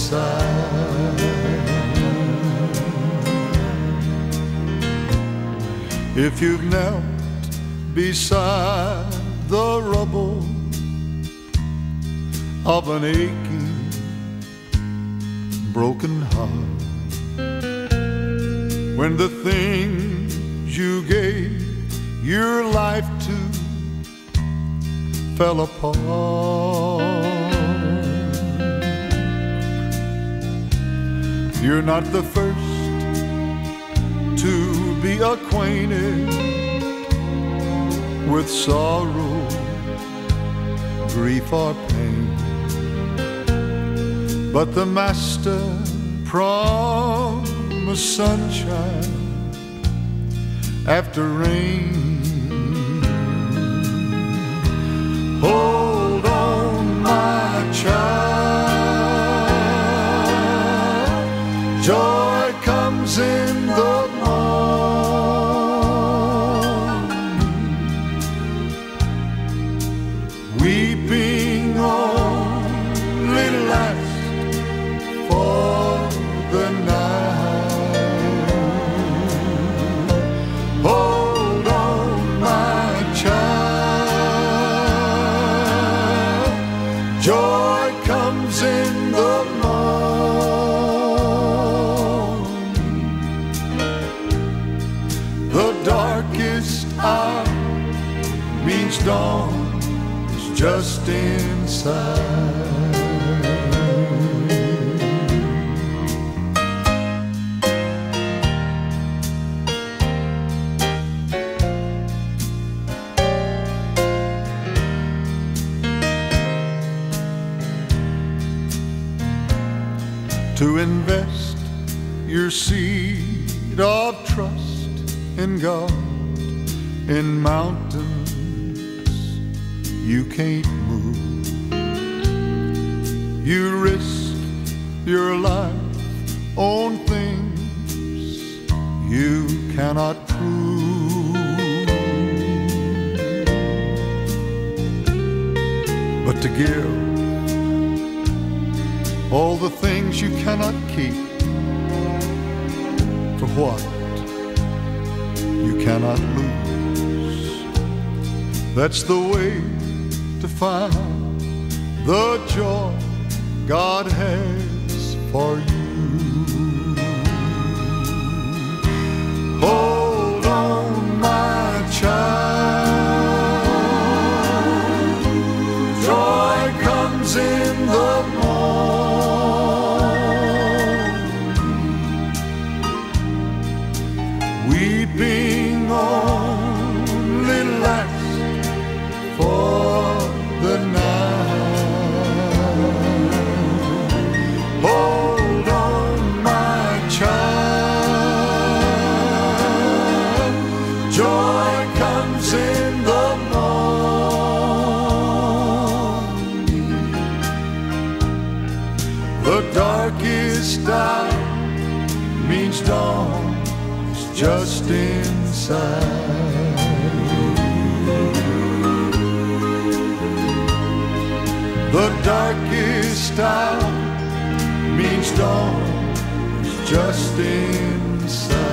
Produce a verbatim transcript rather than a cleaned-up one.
inside. If you've knelt beside the rubble of an aching, broken heart, when the things you gave your life to fell apart, you're not the first to be acquainted with sorrow, grief or pain, but the Master promised sunshine after rain. Hold on, my child, joy comes in the morning, weeping only lasts for the night. Hold on, my child, joy comes in the morning. The darkest hour means dawn is just inside. To invest your seed of trust in God in mountains you can't move. You risk your life on things you cannot prove. But to give all the things you cannot keep for what you cannot lose, that's the way to find the joy God has for you. Hold on, my child, joy comes in the morning, weeping only lasts for the night. Hold on, my child, joy comes in the morning. The darkest hour means dawn is just inside. The darkest hour means dawn is just inside.